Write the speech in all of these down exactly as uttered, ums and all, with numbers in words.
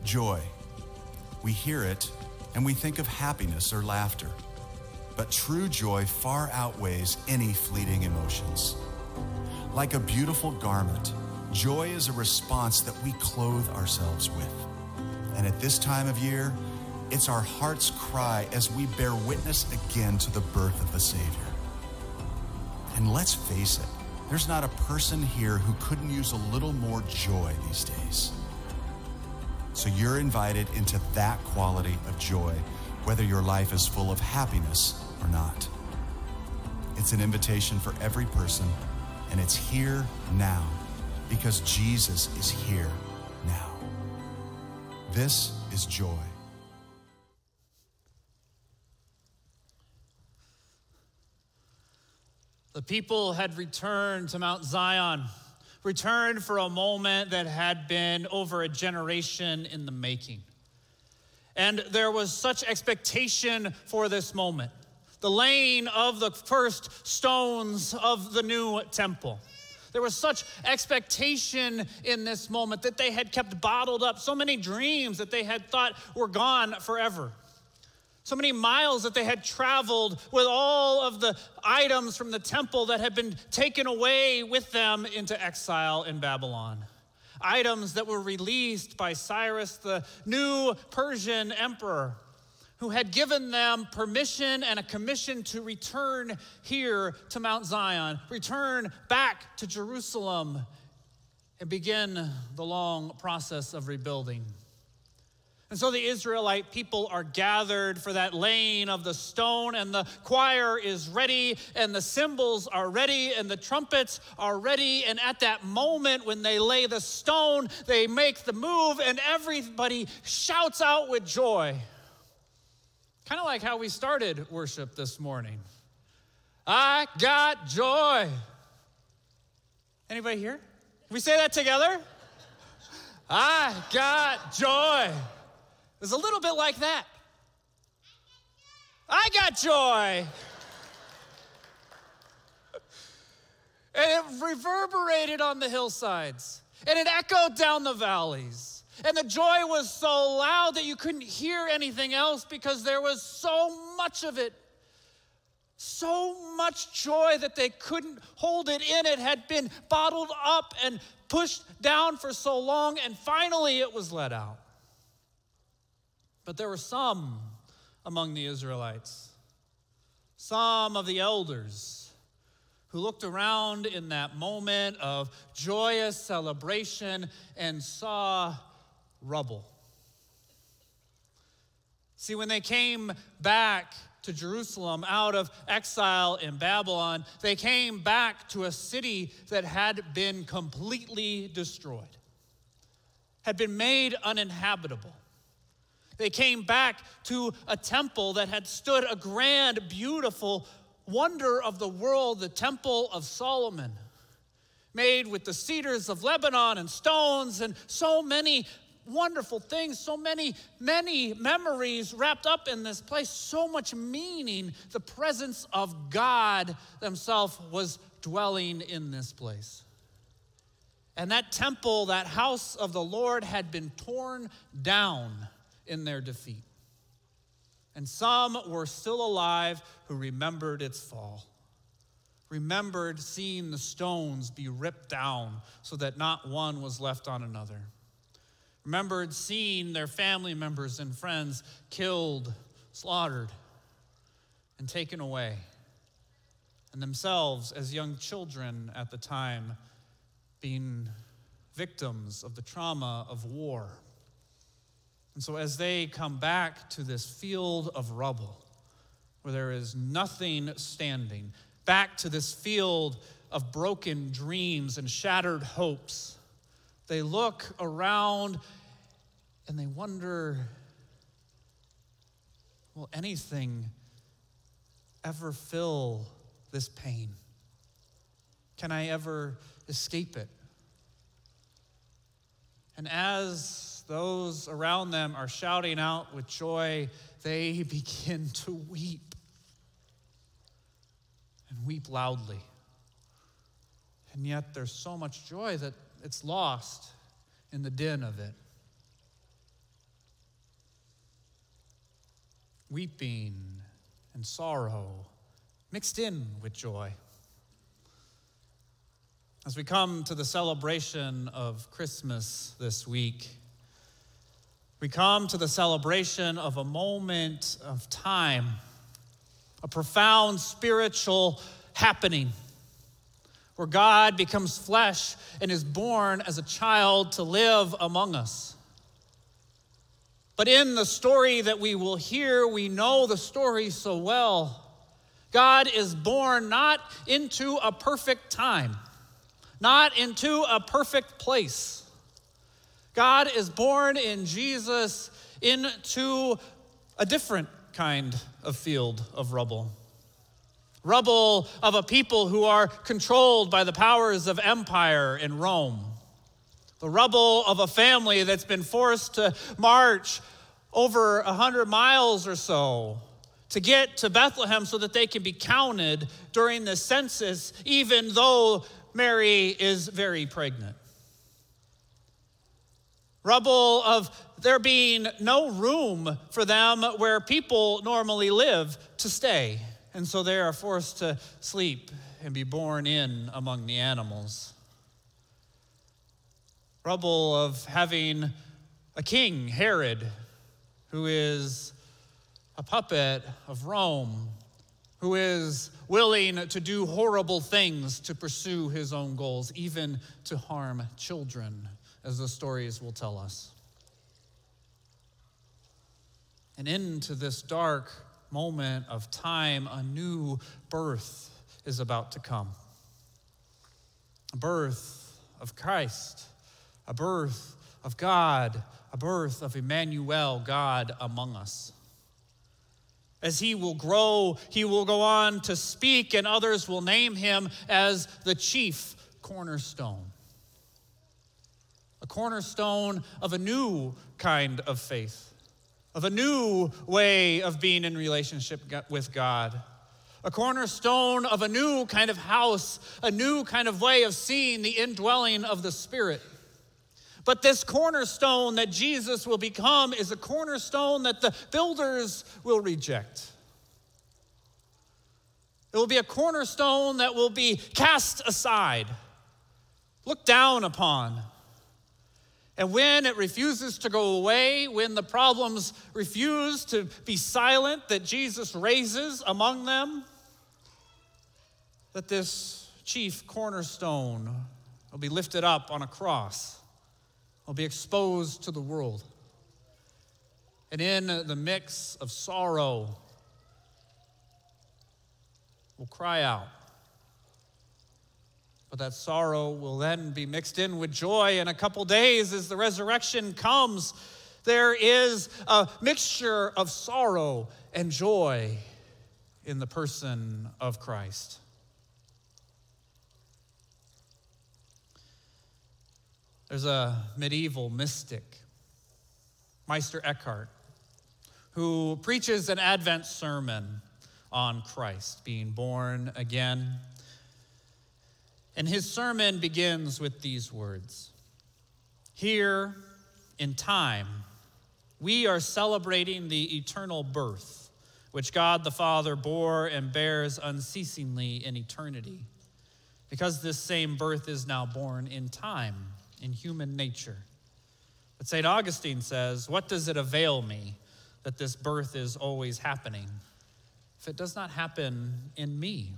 Joy. We hear it and we think of happiness or laughter. But true joy far outweighs any fleeting emotions. Like a beautiful garment, joy is a response that we clothe ourselves with. And at this time of year, it's our heart's cry as we bear witness again to the birth of the Savior. And let's face it, there's not a person here who couldn't use a little more joy these days. So you're invited into that quality of joy, whether your life is full of happiness or not. It's an invitation for every person, and it's here now because Jesus is here now. This is joy. The people had returned to Mount Zion, returned for a moment that had been over a generation in the making. And there was such expectation for this moment. The laying of the first stones of the new temple. There was such expectation in this moment that they had kept bottled up. So many dreams that they had thought were gone forever. So many miles that they had traveled with all of the items from the temple that had been taken away with them into exile in Babylon. Items that were released by Cyrus, the new Persian emperor, who had given them permission and a commission to return here to Mount Zion, return back to Jerusalem, and begin the long process of rebuilding. And so the Israelite people are gathered for that laying of the stone, and the choir is ready, and the cymbals are ready, and the trumpets are ready. And at that moment when they lay the stone, they make the move, and everybody shouts out with joy. Kind of like how we started worship this morning. I got joy. Anybody here? Can we say that together? I got joy. It's a little bit like that. I got joy. And it reverberated on the hillsides. And it echoed down the valleys. And the joy was so loud that you couldn't hear anything else because there was so much of it. So much joy that they couldn't hold it in. It had been bottled up and pushed down for so long, and finally it was let out. But there were some among the Israelites, some of the elders, who looked around in that moment of joyous celebration and saw rubble. See, when they came back to Jerusalem out of exile in Babylon, they came back to a city that had been completely destroyed, had been made uninhabitable. They came back to a temple that had stood a grand, beautiful wonder of the world, the Temple of Solomon, made with the cedars of Lebanon and stones and so many wonderful things, so many, many memories wrapped up in this place, so much meaning. The presence of God himself was dwelling in this place. And that temple, that house of the Lord, had been torn down in their defeat. And some were still alive who remembered its fall, remembered seeing the stones be ripped down so that not one was left on another, remembered seeing their family members and friends killed, slaughtered, and taken away, and themselves as young children at the time being victims of the trauma of war. And so as they come back to this field of rubble where there is nothing standing, back to this field of broken dreams and shattered hopes, they look around and they wonder, will anything ever fill this pain? Can I ever escape it? And as those around them are shouting out with joy, they begin to weep and weep loudly. And yet there's so much joy that it's lost in the din of it. weeping and sorrow mixed in with joy. As we come to the celebration of Christmas this week, we come to the celebration of a moment of time, a profound spiritual happening where God becomes flesh and is born as a child to live among us. But in the story that we will hear, we know the story so well. God is born not into a perfect time, not into a perfect place. God is born in Jesus into a different kind of field of rubble. Rubble of a people who are controlled by the powers of empire in Rome. The rubble of a family that's been forced to march over a hundred miles or so to get to Bethlehem so that they can be counted during the census, even though Mary is very pregnant. Rubble of there being no room for them where people normally live to stay. And so they are forced to sleep and be born in among the animals. Rubble of having a king, Herod, who is a puppet of Rome, who is willing to do horrible things to pursue his own goals, even to harm children, as the stories will tell us. And into this dark moment of time, a new birth is about to come. A birth of Christ, a birth of God, a birth of Emmanuel, God among us. As he will grow, he will go on to speak, and others will name him as the chief cornerstone. A cornerstone of a new kind of faith, of a new way of being in relationship with God. A cornerstone of a new kind of house, a new kind of way of seeing the indwelling of the Spirit. But this cornerstone that Jesus will become is a cornerstone that the builders will reject. It will be a cornerstone that will be cast aside, looked down upon. And when it refuses to go away, when the problems refuse to be silent that Jesus raises among them, that this chief cornerstone will be lifted up on a cross, will be exposed to the world. And in the mix of sorrow, we'll cry out. But that sorrow will then be mixed in with joy. In a couple days, as the resurrection comes, there is a mixture of sorrow and joy in the person of Christ. There's a medieval mystic, Meister Eckhart, who preaches an Advent sermon on Christ being born again. And his sermon begins with these words: "Here in time, we are celebrating the eternal birth, which God the Father bore and bears unceasingly in eternity, because this same birth is now born in time, in human nature. But Saint Augustine says, what does it avail me that this birth is always happening if it does not happen in me?"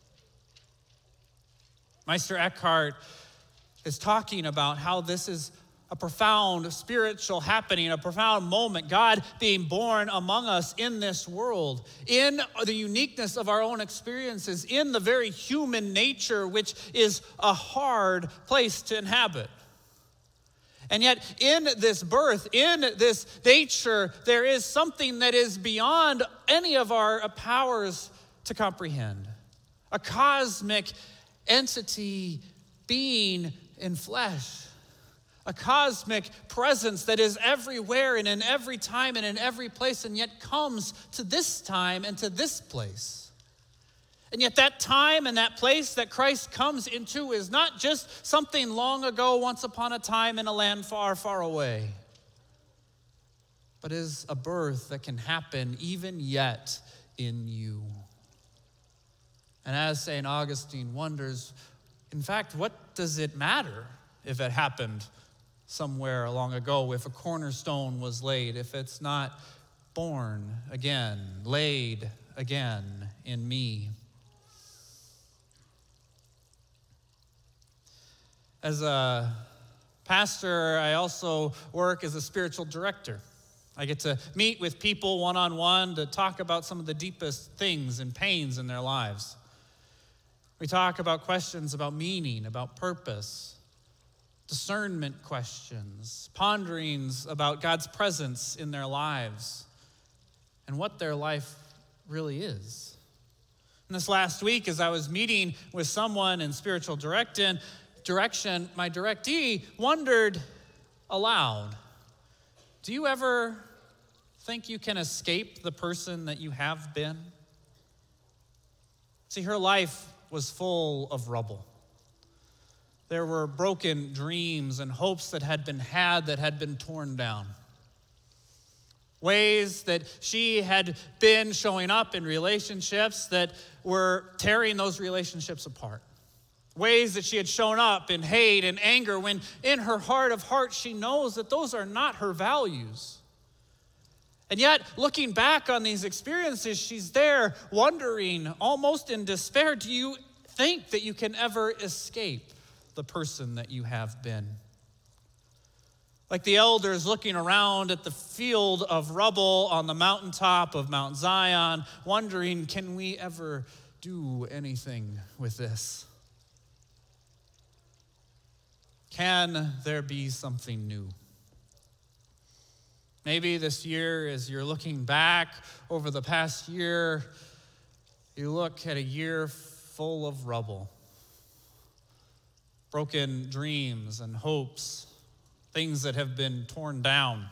Meister Eckhart is talking about how this is a profound spiritual happening, a profound moment, God being born among us in this world, in the uniqueness of our own experiences, in the very human nature, which is a hard place to inhabit. And yet in this birth, in this nature, there is something that is beyond any of our powers to comprehend. A cosmic entity being in flesh. A cosmic presence that is everywhere and in every time and in every place, and yet comes to this time and to this place. And yet that time and that place that Christ comes into is not just something long ago, once upon a time in a land far, far away. but is a birth that can happen even yet in you. And as Saint Augustine wonders, in fact, what does it matter if it happened somewhere long ago, if a cornerstone was laid, if it's not born again, laid again in me? As a pastor, I also work as a spiritual director. I get to meet with people one-on-one to talk about some of the deepest things and pains in their lives. We talk about questions about meaning, about purpose, discernment questions, ponderings about God's presence in their lives, and what their life really is. And this last week, as I was meeting with someone in spiritual direction, direction, my directee wondered aloud, do you ever think you can escape the person that you have been? See, her life was full of rubble. There were broken dreams and hopes that had been had that had been torn down. Ways that she had been showing up in relationships that were tearing those relationships apart. Ways that she had shown up in hate and anger when in her heart of hearts she knows that those are not her values. And yet, looking back on these experiences, she's there wondering, almost in despair, do you think that you can ever escape the person that you have been? Like the elders looking around at the field of rubble on the mountaintop of Mount Zion, wondering, can we ever do anything with this? Can there be something new? Maybe this year, as you're looking back over the past year, you look at a year full of rubble, broken dreams and hopes, things that have been torn down.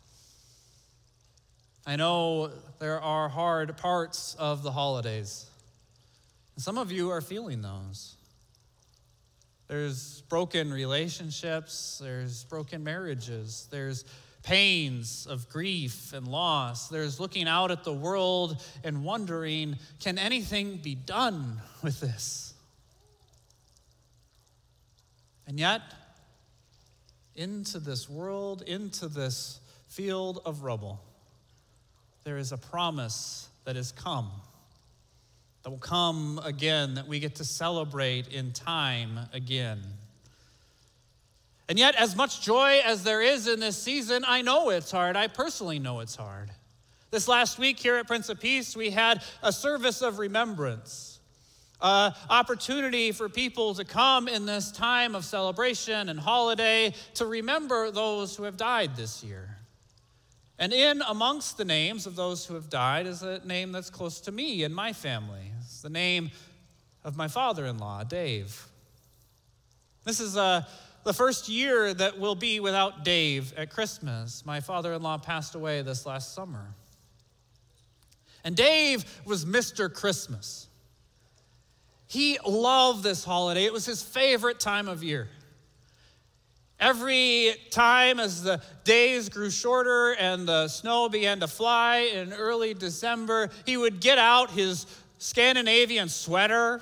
I know there are hard parts of the holidays. Some of you are feeling those. There's broken relationships, there's broken marriages, there's pains of grief and loss. There's looking out at the world and wondering, can anything be done with this? And yet, into this world, into this field of rubble, there is a promise that has come, that will come again, that we get to celebrate in time again. And yet, as much joy as there is in this season, I know it's hard. I personally know it's hard. This last week here at Prince of Peace, we had a service of remembrance, an opportunity for people to come in this time of celebration and holiday to remember those who have died this year. And in amongst the names of those who have died is a name that's close to me and my family. It's the name of my father-in-law, Dave. This is a The first year that we'll be without Dave at Christmas. My father-in-law passed away this last summer. And Dave was Mister Christmas. He loved this holiday. It was his favorite time of year. Every time as the days grew shorter and the snow began to fly in early December, he would get out his Scandinavian sweater.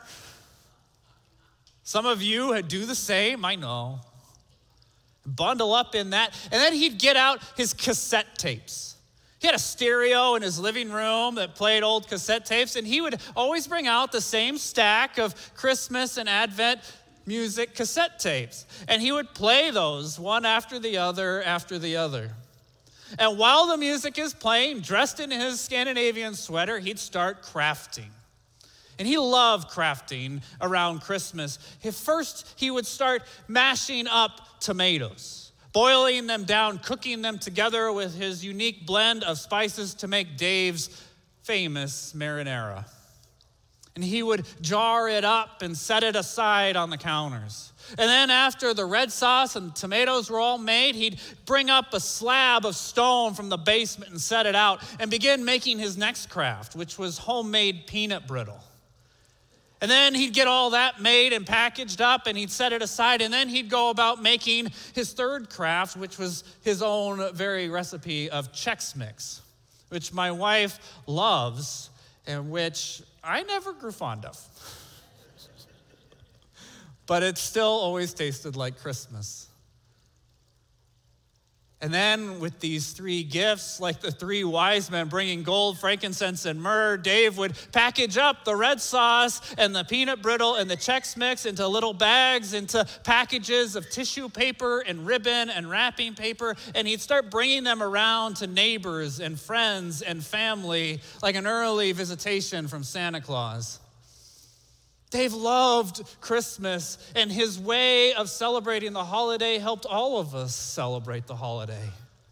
Some of you do the same, I know. Bundle up in that. And then he'd get out his cassette tapes. He had a stereo in his living room that played old cassette tapes, and he would always bring out the same stack of Christmas and Advent music cassette tapes. And he would play those one after the other after the other. And while the music is playing, dressed in his Scandinavian sweater, he'd start crafting. And he loved crafting around Christmas. First, he would start mashing up tomatoes, boiling them down, cooking them together with his unique blend of spices to make Dave's famous marinara. And he would jar it up and set it aside on the counters. And then after the red sauce and tomatoes were all made, he'd bring up a slab of stone from the basement and set it out and begin making his next craft, which was homemade peanut brittle. And then he'd get all that made and packaged up and he'd set it aside. And then he'd go about making his third craft, which was his own very recipe of Chex Mix, which my wife loves and which I never grew fond of. But it still always tasted like Christmas. And then with these three gifts, like the three wise men bringing gold, frankincense, and myrrh, Dave would package up the red sauce and the peanut brittle and the Chex Mix into little bags, into packages of tissue paper and ribbon and wrapping paper, and he'd start bringing them around to neighbors and friends and family like an early visitation from Santa Claus. Dave loved Christmas, and his way of celebrating the holiday helped all of us celebrate the holiday.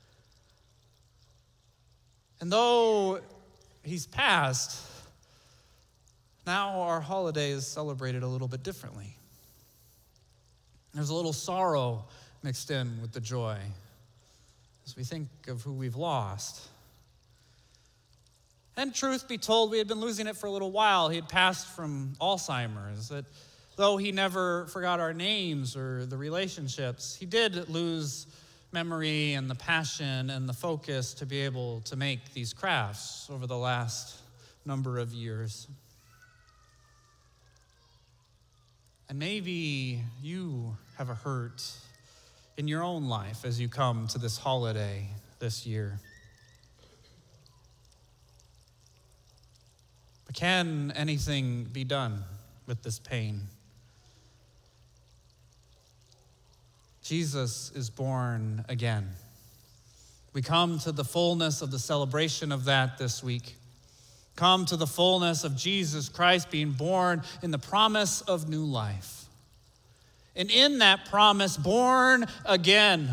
And though he's passed, now our holiday is celebrated a little bit differently. There's a little sorrow mixed in with the joy as we think of who we've lost. And truth be told, we had been losing it for a little while. He had passed from Alzheimer's. That though he never forgot our names or the relationships, he did lose memory and the passion and the focus to be able to make these crafts over the last number of years. And maybe you have a hurt in your own life as you come to this holiday this year. But can anything be done with this pain? Jesus is born again. We come to the fullness of the celebration of that this week. Come to the fullness of Jesus Christ being born in the promise of new life. And in that promise, born again,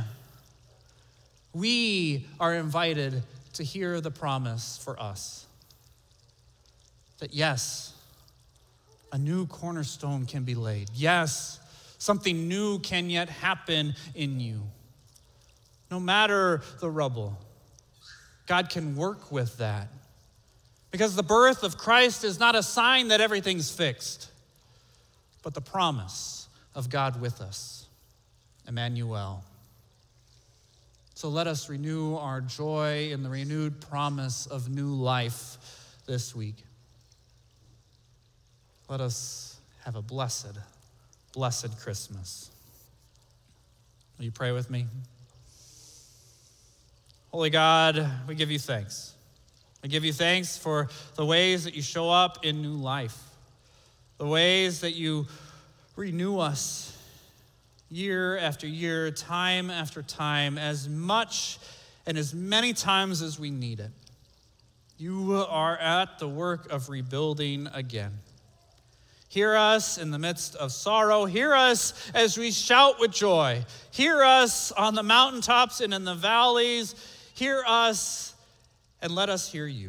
we are invited to hear the promise for us. That yes, a new cornerstone can be laid. Yes, something new can yet happen in you. No matter the rubble, God can work with that. Because the birth of Christ is not a sign that everything's fixed, but the promise of God with us, Emmanuel. So let us renew our joy in the renewed promise of new life this week. Let us have a blessed, blessed Christmas. Will you pray with me? Holy God, we give you thanks. We give you thanks for the ways that you show up in new life, the ways that you renew us year after year, time after time, as much and as many times as we need it. You are at the work of rebuilding again. Hear us in the midst of sorrow. Hear us as we shout with joy. Hear us on the mountaintops and in the valleys. Hear us and let us hear you.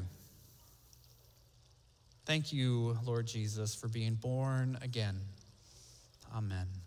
Thank you, Lord Jesus, for being born again. Amen.